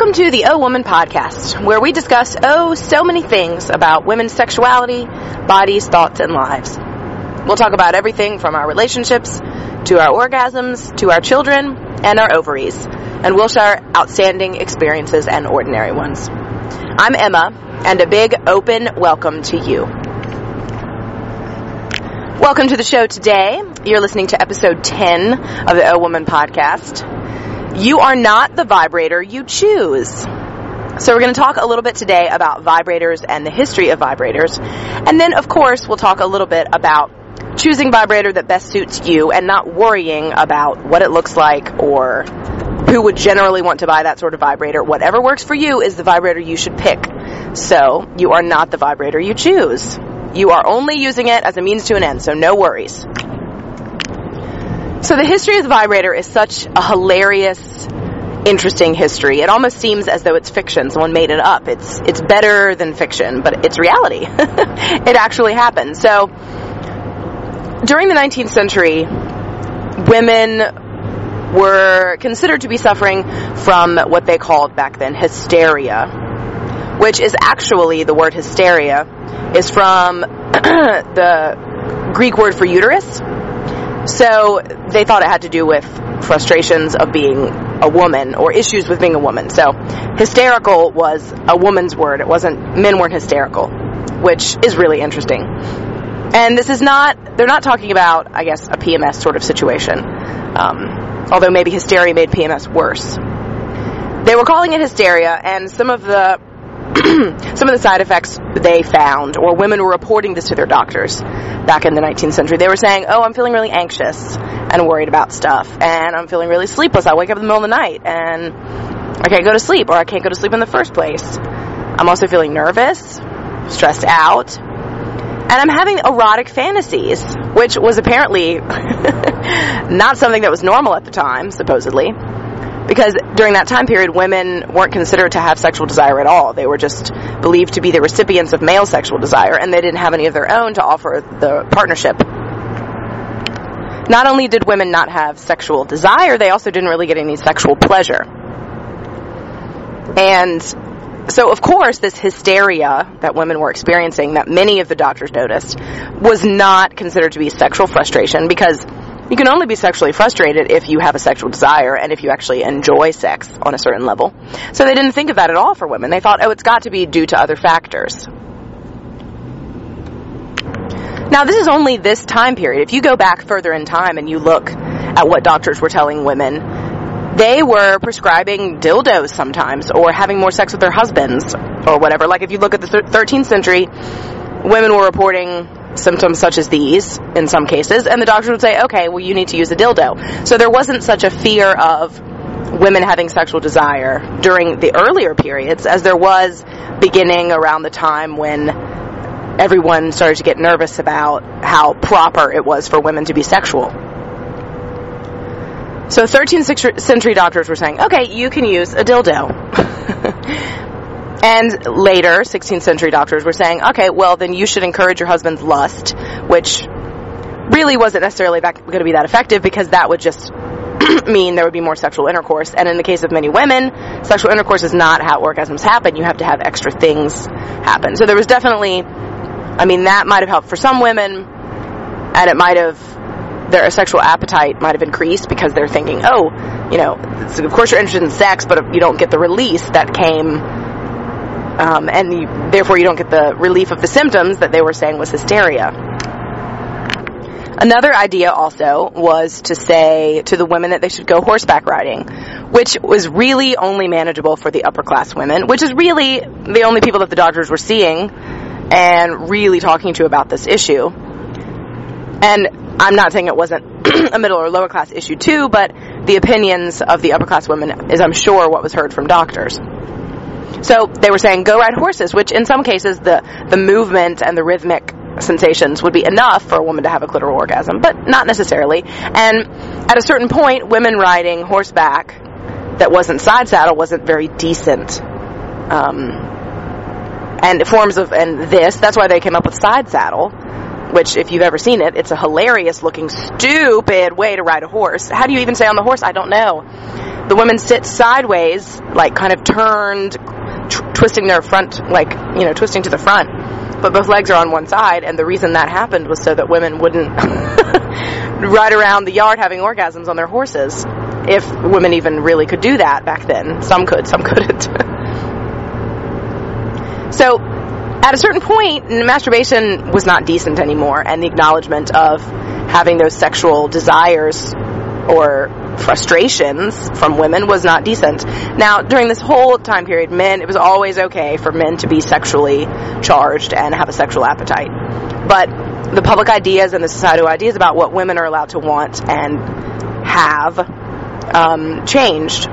Welcome to the Oh Woman podcast, where we discuss so many things about women's sexuality, bodies, thoughts, and lives. We'll talk about everything from our relationships, to our orgasms, to our children, and our ovaries. And we'll share outstanding experiences and ordinary ones. I'm Emma, and a big open welcome to you. Welcome to the show today. You're listening to episode 10 of the Oh Woman podcast. You are not the vibrator you choose. So we're going to talk a little bit today about vibrators and the history of vibrators. And then, of course, we'll talk a little bit about choosing vibrator that best suits you and not worrying about what it looks like or who would generally want to buy that sort of vibrator. Whatever works for you is the vibrator you should pick. So you are not the vibrator you choose. You are only using it as a means to an end, so no worries. So the history of the vibrator is such a hilarious, interesting history. It almost seems as though it's fiction. Someone made it up. It's better than fiction, but it's reality. It actually happened. So during the 19th century, women were considered to be suffering from what they called back then hysteria, which is actually, the word hysteria is from the Greek word for uterus. So they thought it had to do with frustrations of being a woman or issues with being a woman. So hysterical was a woman's word. Men weren't hysterical, which is really interesting. And they're not talking about, I guess, a PMS sort of situation. Although maybe hysteria made PMS worse. They were calling it hysteria, and some of the side effects they found, or women were reporting this to their doctors back in the 19th century. They were saying, I'm feeling really anxious and worried about stuff, and I'm feeling really sleepless. I wake up in the middle of the night, and I can't go to sleep, or I can't go to sleep in the first place. I'm also feeling nervous, stressed out, and I'm having erotic fantasies, which was apparently not something that was normal at the time, supposedly. Because during that time period, women weren't considered to have sexual desire at all. They were just believed to be the recipients of male sexual desire, and they didn't have any of their own to offer the partnership. Not only did women not have sexual desire, they also didn't really get any sexual pleasure. And so, of course, this hysteria that women were experiencing, that many of the doctors noticed, was not considered to be sexual frustration, because you can only be sexually frustrated if you have a sexual desire and if you actually enjoy sex on a certain level. So they didn't think of that at all for women. They thought, it's got to be due to other factors. Now, this is only this time period. If you go back further in time and you look at what doctors were telling women, they were prescribing dildos sometimes, or having more sex with their husbands, or whatever. Like, if you look at the 13th century, women were reporting symptoms such as these in some cases, and the doctor would say, okay, well, you need to use a dildo. So there wasn't such a fear of women having sexual desire during the earlier periods as there was beginning around the time when everyone started to get nervous about how proper it was for women to be sexual. So 13th century doctors were saying, okay, you can use a dildo. And later, 16th century doctors were saying, okay, well, then you should encourage your husband's lust, which really wasn't necessarily going to be that effective, because that would just mean there would be more sexual intercourse. And in the case of many women, sexual intercourse is not how orgasms happen. You have to have extra things happen. So there was definitely, that might have helped for some women, and their sexual appetite might have increased because they're thinking, of course you're interested in sex, but you don't get the release that came, and therefore you don't get the relief of the symptoms that they were saying was hysteria. Another idea also was to say to the women that they should go horseback riding, which was really only manageable for the upper class women, which is really the only people that the doctors were seeing and really talking to about this issue. And I'm not saying it wasn't a middle or lower class issue too, but the opinions of the upper class women is, I'm sure, what was heard from doctors. So they were saying, go ride horses, which in some cases the movement and the rhythmic sensations would be enough for a woman to have a clitoral orgasm, but not necessarily. And at a certain point, women riding horseback that wasn't side saddle wasn't very decent. And that's why they came up with side saddle, which, if you've ever seen it, it's a hilarious looking, stupid way to ride a horse. How do you even stay on the horse? I don't know. the women sit sideways, like kind of turned, twisting their front, like, twisting to the front, but both legs are on one side, and the reason that happened was so that women wouldn't ride around the yard having orgasms on their horses, if women even really could do that back then. Some could, some couldn't. So, at a certain point, masturbation was not decent anymore, and the acknowledgement of having those sexual desires or frustrations from women was not decent. Now, during this whole time period, it was always okay for men to be sexually charged and have a sexual appetite. But the public ideas and the societal ideas about what women are allowed to want and have changed.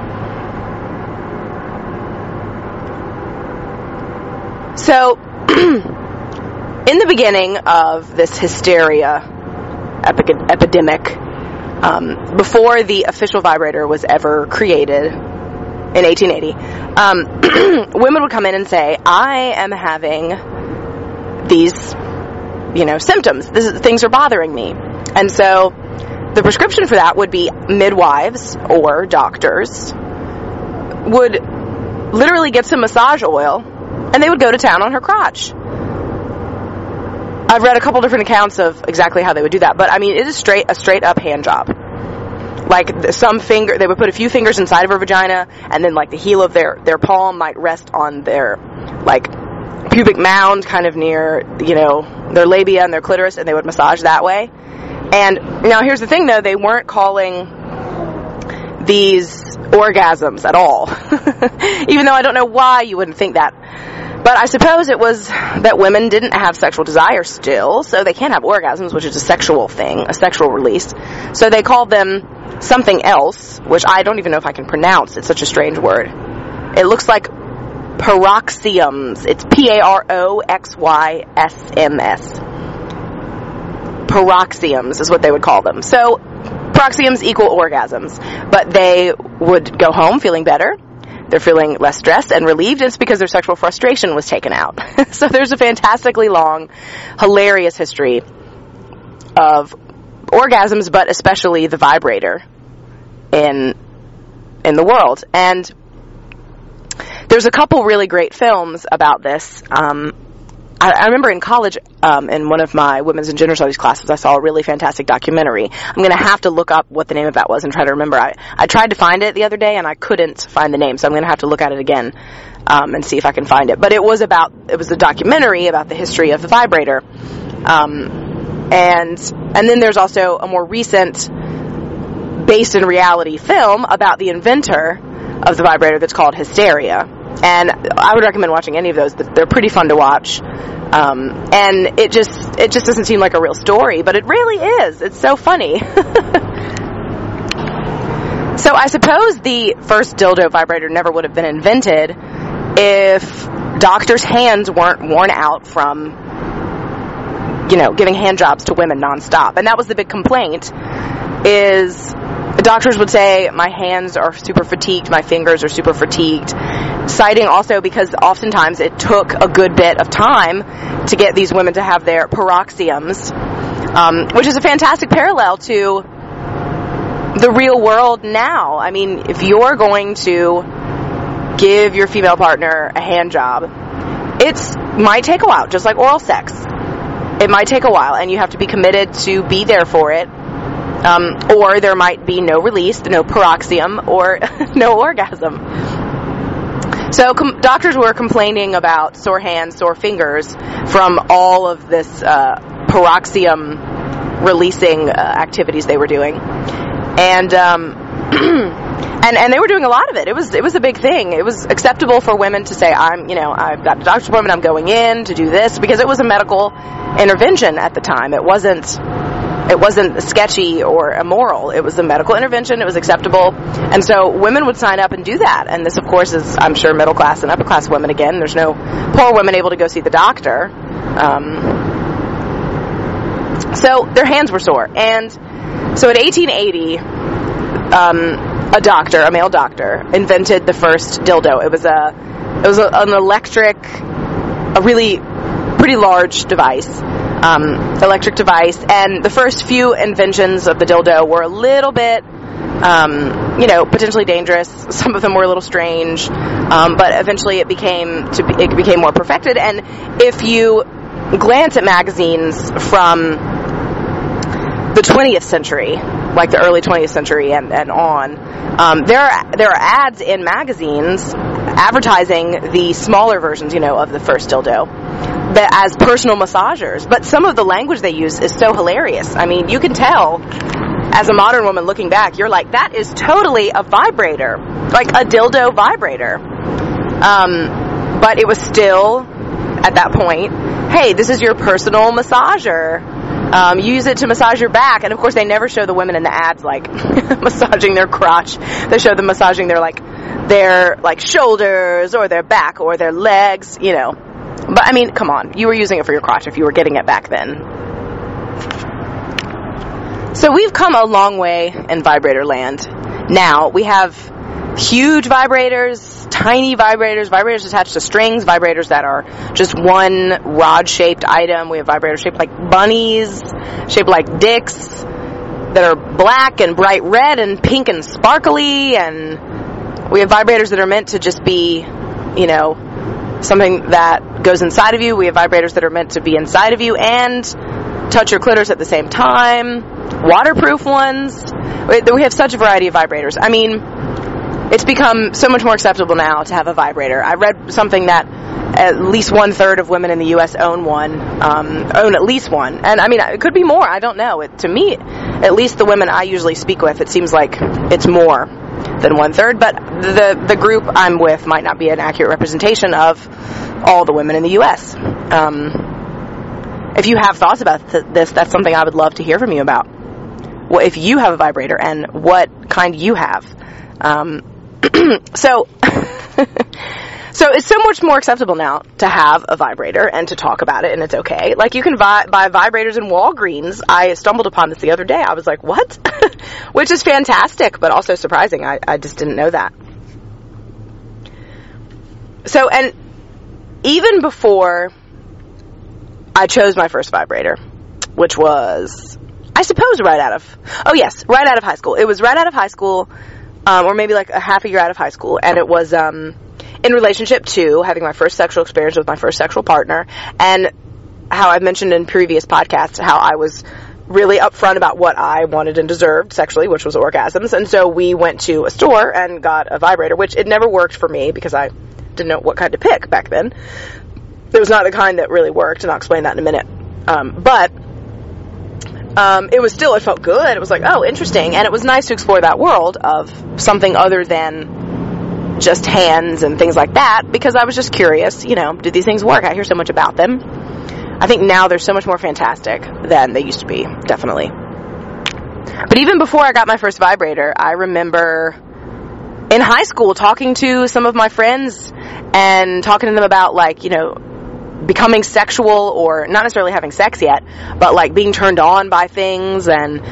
So, in the beginning of this hysteria epidemic, before the official vibrator was ever created in 1880, women would come in and say, I am having these, symptoms. Things are bothering me. And so the prescription for that would be midwives or doctors would literally get some massage oil and they would go to town on her crotch. I've read a couple different accounts of exactly how they would do that, but I mean, it is a straight up hand job. Like they would put a few fingers inside of her vagina, and then like the heel of their palm might rest on their like pubic mound, kind of near their labia and their clitoris, and they would massage that way. And now here's the thing, though, they weren't calling these orgasms at all, even though I don't know why you wouldn't think that. But I suppose it was that women didn't have sexual desire still, so they can't have orgasms, which is a sexual thing, a sexual release. So they called them something else, which I don't even know if I can pronounce. It's such a strange word. It looks like paroxysms. It's Paroxysms. Paroxysms is what they would call them. So paroxysms equal orgasms. But they would go home feeling better. They're feeling less stressed and relieved. It's because their sexual frustration was taken out. So there's a fantastically long, hilarious history of orgasms, but especially the vibrator in the world. And there's a couple really great films about this. I remember in college, in one of my women's and gender studies classes, I saw a really fantastic documentary. I'm going to have to look up what the name of that was and try to remember. I tried to find it the other day, and I couldn't find the name, so I'm going to have to look at it again and see if I can find it. But it was a documentary about the history of the vibrator. And then there's also a more recent, based in reality film about the inventor of the vibrator that's called Hysteria. And I would recommend watching any of those. They're pretty fun to watch. And it just doesn't seem like a real story, but it really is. It's so funny. So I suppose the first dildo vibrator never would have been invented if doctors' hands weren't worn out from, giving hand jobs to women nonstop. And that was the big complaint, is the doctors would say, my hands are super fatigued, my fingers are super fatigued, citing also because oftentimes it took a good bit of time to get these women to have their paroxysms, which is a fantastic parallel to the real world now. I mean, if you're going to give your female partner a hand job, it might take a while, just like oral sex. It might take a while, and you have to be committed to be there for it. Or there might be no release, no paroxysm, or no orgasm. So doctors were complaining about sore hands, sore fingers from all of this paroxysm releasing activities they were doing, and they were doing a lot of it. It was a big thing. It was acceptable for women to say, I've got a doctor's appointment, I'm going in to do this, because it was a medical intervention at the time. It wasn't sketchy or immoral. It was a medical intervention. It was acceptable. And so women would sign up and do that. And this, of course, is, I'm sure, middle class and upper class women again. There's no poor women able to go see the doctor. So their hands were sore. And so in 1880, a male doctor, invented the first dildo. It was an electric, a really pretty large device. Electric device, and the first few inventions of the dildo were a little bit potentially dangerous. Some of them were a little strange, but eventually it became more perfected. And if you glance at magazines from the 20th century, like the early 20th century and on, there are ads in magazines advertising the smaller versions, of the first dildo, as personal massagers. But some of the language they use is so hilarious. I mean, you can tell, as a modern woman looking back, you're like, that is totally a vibrator, like a dildo vibrator. But it was still, at that point, hey, this is your personal massager. Use it to massage your back. And of course, they never show the women in the ads like massaging their crotch. They show them massaging their shoulders or their back or their legs, But I mean, come on, you were using it for your crotch if you were getting it back then. So we've come a long way in vibrator land. Now we have huge vibrators, tiny vibrators attached to strings, vibrators that are just one rod-shaped item. We have vibrators shaped like bunnies, shaped like dicks, that are black and bright red and pink and sparkly, and we have vibrators that are meant to just be, something that goes inside of you. We have vibrators that are meant to be inside of you and touch your clitoris at the same time. Waterproof ones. We have such a variety of vibrators. I mean, it's become so much more acceptable now to have a vibrator. I read something that at least 1/3 of women in the U.S. own at least one. And I mean, it could be more. I don't know. To me, at least the women I usually speak with, it seems like it's more than 1/3. But the group I'm with might not be an accurate representation of all the women in the U.S. If you have thoughts about this, that's something I would love to hear from you about. Well, if you have a vibrator and what kind you have. So it's so much more acceptable now to have a vibrator and to talk about it, and it's okay. Like, you can buy vibrators in Walgreens. I stumbled upon this the other day. I was like, what? Which is fantastic, but also surprising. I just didn't know that. So, and even before I chose my first vibrator, which was, I suppose, right out of high school. It was right out of high school, or maybe like a half a year out of high school, and it was in relationship to having my first sexual experience with my first sexual partner, and how I've mentioned in previous podcasts how I was really upfront about what I wanted and deserved sexually, which was orgasms. And so we went to a store and got a vibrator, which it never worked for me because I didn't know what kind to pick back then. It was not the kind that really worked, and I'll explain that in a minute. But it was still, it felt good. It was like, oh, interesting. And it was nice to explore that world of something other than just hands and things like that, because I was just curious, do these things work? I hear so much about them. I think now they're so much more fantastic than they used to be, definitely. But even before I got my first vibrator, I remember in high school talking to some of my friends and talking to them about, like, becoming sexual, or not necessarily having sex yet, but like being turned on by things. And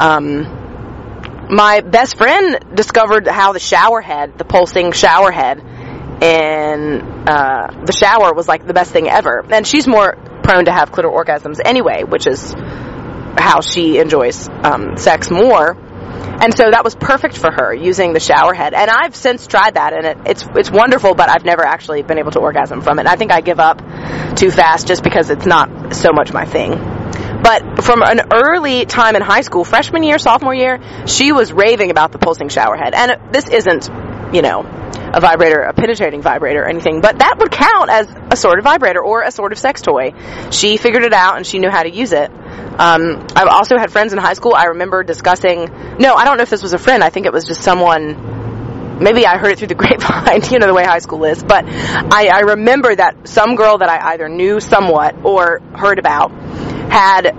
my best friend discovered how the pulsing shower head in the shower was like the best thing ever. And she's more prone to have clitoral orgasms anyway, which is how she enjoys sex more. And so that was perfect for her, using the shower head. And I've since tried that, and it's wonderful, but I've never actually been able to orgasm from it. I think I give up too fast just because it's not so much my thing. But from an early time in high school, freshman year, sophomore year, she was raving about the pulsing shower head. And this isn't, a vibrator, a penetrating vibrator or anything, but that would count as a sort of vibrator or a sort of sex toy. She figured it out, and she knew how to use it. I've also had friends in high school. I remember discussing, I don't know if this was a friend. I think it was just someone, maybe I heard it through the grapevine, the way high school is. But I remember that some girl that I either knew somewhat or heard about had,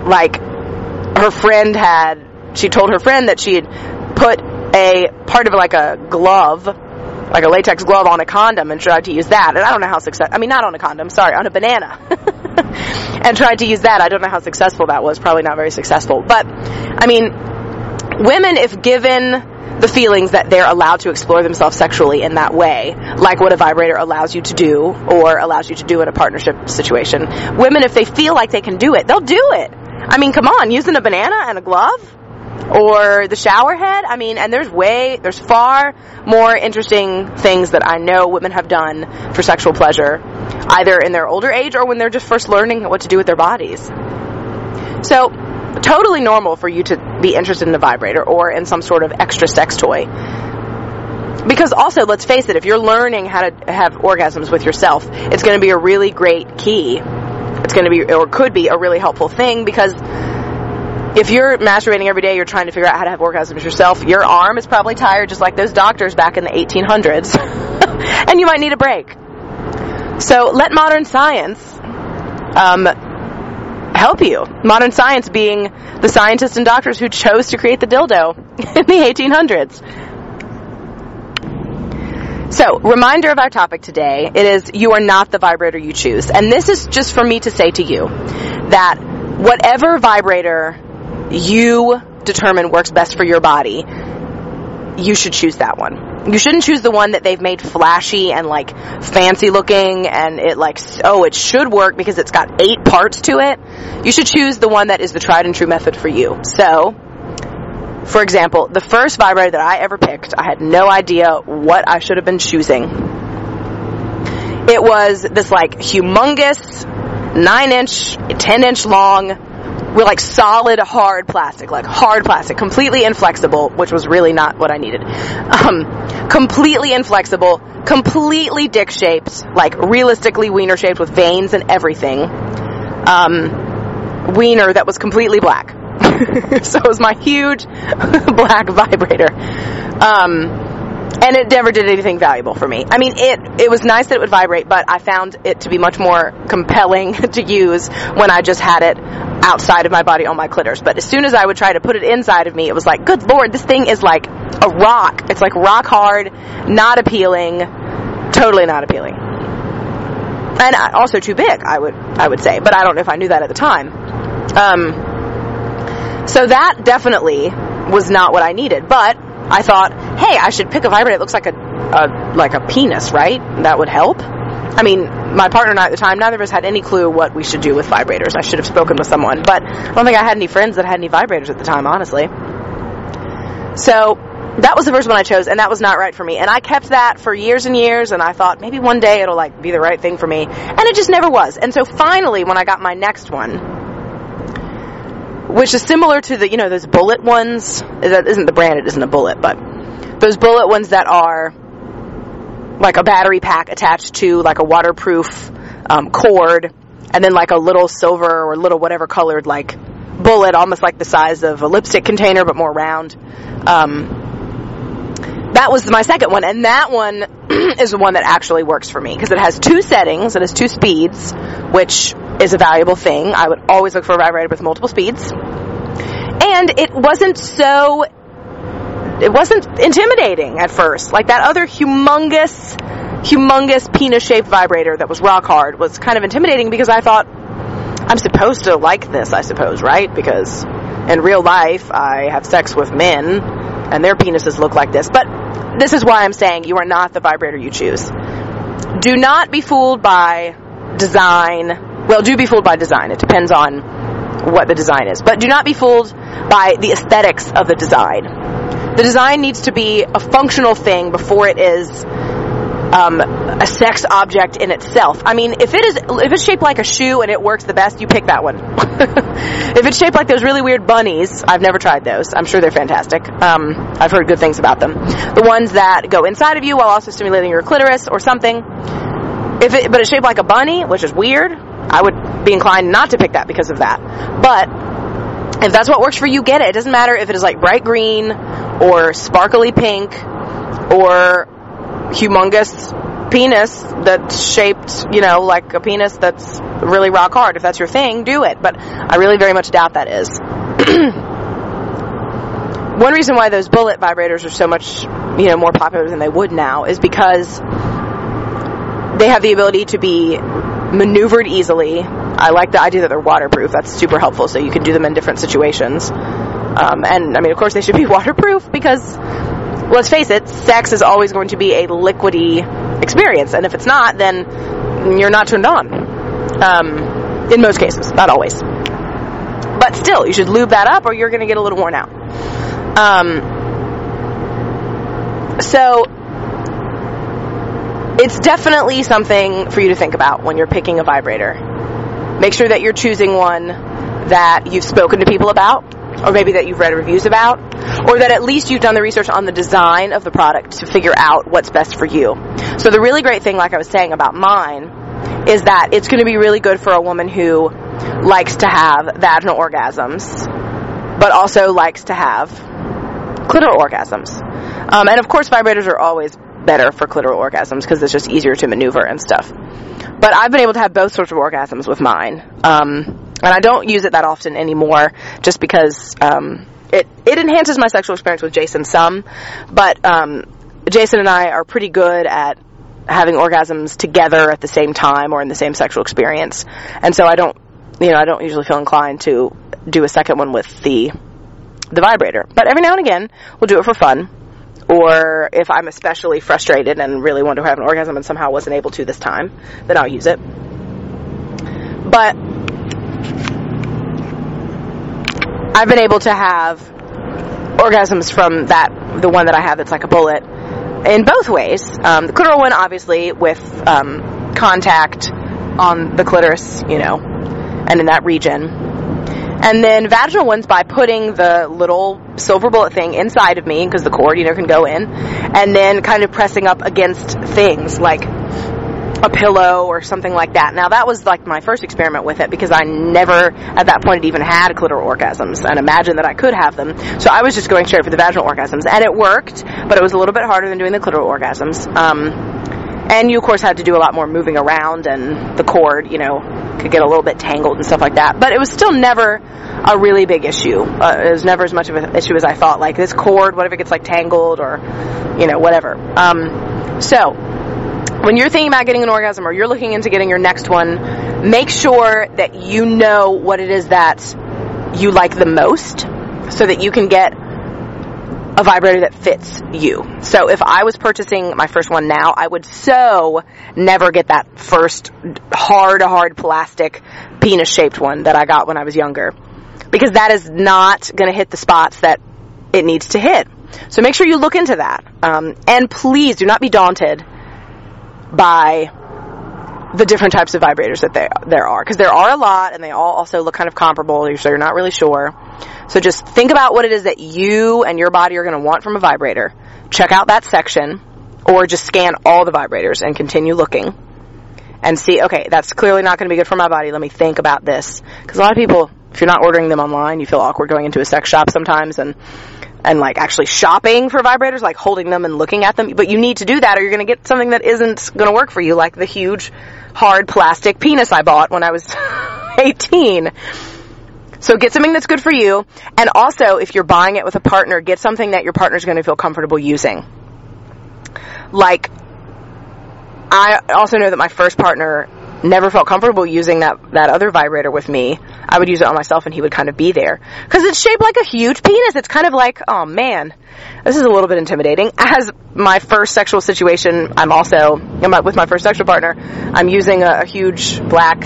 she told her friend that she had put a part of like a glove, like a latex glove, on a condom and tried to use that. And I don't know how not on a condom, sorry, on a banana. And tried to use that. I don't know how successful that was. Probably not very successful. But, women, if given the feelings that they're allowed to explore themselves sexually in that way, like what a vibrator allows you to do, or allows you to do in a partnership situation, women, if they feel like they can do it, they'll do it. Come on, using a banana and a glove? or the shower head. I mean, and there's far more interesting things that I know women have done for sexual pleasure, either in their older age or when they're just first learning what to do with their bodies. So, totally normal for you to be interested in a vibrator or in some sort of extra sex toy. Because also, let's face it, if you're learning how to have orgasms with yourself, it's going to be a really great key. It's going to be, or could be, a really helpful thing, because if you're masturbating every day, you're trying to figure out how to have orgasms yourself, your arm is probably tired, just like those doctors back in the 1800s. And you might need a break. So let modern science help you. Modern science being the scientists and doctors who chose to create the dildo in the 1800s. So, reminder of our topic today, it is, you are not the vibrator you choose. And this is just for me to say to you that whatever vibrator you determine works best for your body, you should choose that one. You shouldn't choose the one that they've made flashy and like fancy looking and it like, oh, it should work because it's got 8 parts to it. You should choose the one that is the tried and true method for you. So, for example, the first vibrator that I ever picked, I had no idea what I should have been choosing. It was this like humongous 9-inch, 10-inch long, with like solid hard plastic, completely inflexible, which was really not what I needed. Completely inflexible, completely dick shaped, like realistically wiener shaped with veins and everything. Wiener that was completely black. So it was my huge black vibrator. And it never did anything valuable for me. I mean, it was nice that it would vibrate, but I found it to be much more compelling to use when I just had it outside of my body on my clitoris. But as soon as I would try to put it inside of me, it was like, good Lord, this thing is like a rock. It's like rock hard, not appealing, totally not appealing. And also too big, I would say. But I don't know if I knew that at the time. So that definitely was not what I needed. But I thought, hey, I should pick a vibrator that looks like a penis, right? That would help. I mean, my partner and I at the time, neither of us had any clue what we should do with vibrators. I should have spoken with someone, but I don't think I had any friends that had any vibrators at the time, honestly. So that was the first one I chose, and that was not right for me. And I kept that for years and years, and I thought maybe one day it'll like be the right thing for me, and it just never was. And so finally, when I got my next one, which is similar to the, those bullet ones, that isn't the brand, it isn't a bullet, but those bullet ones that are like a battery pack attached to like a waterproof cord, and then like a little silver or little whatever colored like bullet, almost like the size of a lipstick container but more round. That was my second one, and that one is the one that actually works for me because it has 2 settings, it has 2 speeds, which is a valuable thing. I would always look for a vibrator with multiple speeds. And it wasn't intimidating at first. Like that other humongous penis-shaped vibrator that was rock hard was kind of intimidating because I thought, I'm supposed to like this, I suppose, right? Because in real life, I have sex with men, and their penises look like this. But this is why I'm saying you are not the vibrator you choose. Do not be fooled by design. Well, do be fooled by design. It depends on what the design is. But do not be fooled by the aesthetics of the design. The design needs to be a functional thing before it is a sex object in itself. I mean, if it's shaped like a shoe and it works the best, you pick that one. If it's shaped like those really weird bunnies, I've never tried those. I'm sure they're fantastic. I've heard good things about them. The ones that go inside of you while also stimulating your clitoris or something. But it's shaped like a bunny, which is weird, I would be inclined not to pick that because of that. But if that's what works for you, get it. It doesn't matter if it is like bright green or sparkly pink or humongous penis that's shaped, like a penis that's really rock hard. If that's your thing, do it. But I really very much doubt that is. One reason why those bullet vibrators are so much, more popular than they would now is because they have the ability to be maneuvered easily. I like the idea that they're waterproof. That's super helpful, so you can do them in different situations. And, of course, they should be waterproof because, let's face it, sex is always going to be a liquidy experience. And if it's not, then you're not turned on. In most cases, not always. But still, you should lube that up or you're going to get a little worn out. So it's definitely something for you to think about when you're picking a vibrator. Make sure that you're choosing one that you've spoken to people about, or maybe that you've read reviews about, or that at least you've done the research on the design of the product to figure out what's best for you. So the really great thing, like I was saying about mine, is that it's going to be really good for a woman who likes to have vaginal orgasms, but also likes to have clitoral orgasms. And of course, vibrators are always better for clitoral orgasms because it's just easier to maneuver and stuff. But I've been able to have both sorts of orgasms with mine. And I don't use it that often anymore just because it enhances my sexual experience with Jason some. But Jason and I are pretty good at having orgasms together at the same time or in the same sexual experience. And so I don't usually feel inclined to do a second one with the vibrator. But every now and again, we'll do it for fun. Or if I'm especially frustrated and really want to have an orgasm and somehow wasn't able to this time, then I'll use it. But I've been able to have orgasms from the one that I have that's like a bullet, in both ways. The clitoral one, obviously, with contact on the clitoris, and in that region. And then vaginal ones by putting the little silver bullet thing inside of me, because the cord, can go in, and then kind of pressing up against things like a pillow or something like that. Now, that was like my first experiment with it, because I never, at that point, had even had clitoral orgasms, and imagined that I could have them. So I was just going straight for the vaginal orgasms, and it worked, but it was a little bit harder than doing the clitoral orgasms. And you, of course, had to do a lot more moving around, and the cord, could get a little bit tangled and stuff like that. But it was still never a really big issue. It was never as much of an issue as I thought. Like, this cord, what if it gets, tangled or, whatever. So, when you're thinking about getting an orgasm or you're looking into getting your next one, make sure that you know what it is that you like the most so that you can get a vibrator that fits you. So if I was purchasing my first one now, I would so never get that first hard plastic penis-shaped one that I got when I was younger, because that is not going to hit the spots that it needs to hit. So make sure you look into that. And please do not be daunted by the different types of vibrators that there are, because there are a lot, and they all also look kind of comparable, so you're not really sure. So just think about what it is that you and your body are going to want from a vibrator. Check out that section, or just scan all the vibrators and continue looking and see, okay, that's clearly not going to be good for my body. Let me think about this. Because a lot of people, if you're not ordering them online, you feel awkward going into a sex shop sometimes and actually shopping for vibrators, like holding them and looking at them. But you need to do that, or you're going to get something that isn't going to work for you, like the huge, hard plastic penis I bought when I was 18. So get something that's good for you. And also, if you're buying it with a partner, get something that your partner's going to feel comfortable using. Like, I also know that my first partner never felt comfortable using that other vibrator with me. I would use it on myself and he would kind of be there. Because it's shaped like a huge penis. It's kind of like, oh man, this is a little bit intimidating. As my first sexual situation, with my first sexual partner, I'm using a huge black,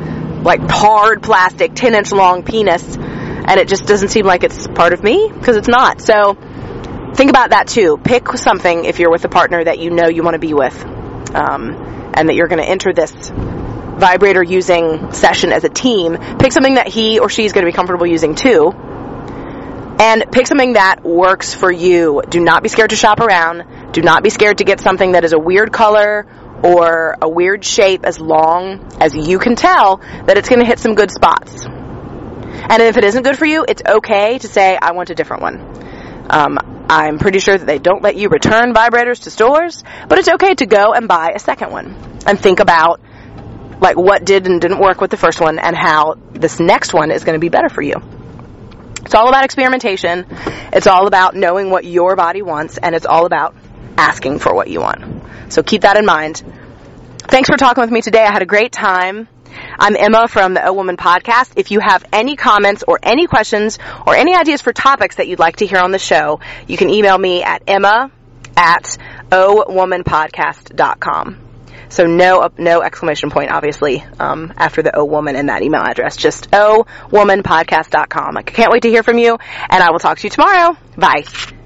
hard plastic, 10-inch long penis, and it just doesn't seem like it's part of me, because it's not. So think about that too. Pick something, if you're with a partner that you know you want to be with, and that you're going to enter this vibrator using session as a team. Pick something that he or she is going to be comfortable using too, and pick something that works for you. Do not be scared to shop around. Do not be scared to get something that is a weird color or a weird shape, as long as you can tell that it's going to hit some good spots. And if it isn't good for you, it's okay to say, I want a different one. I'm pretty sure that they don't let you return vibrators to stores, but it's okay to go and buy a second one and think about what did and didn't work with the first one and how this next one is going to be better for you. It's all about experimentation. It's all about knowing what your body wants, and it's all about asking for what you want. So keep that in mind. Thanks for talking with me today. I had a great time. I'm Emma from the O Woman Podcast. If you have any comments or any questions or any ideas for topics that you'd like to hear on the show, you can email me at emma@owomanpodcast.com. So no exclamation point, obviously, after the O Woman in that email address. Just owomanpodcast.com. I can't wait to hear from you, and I will talk to you tomorrow. Bye.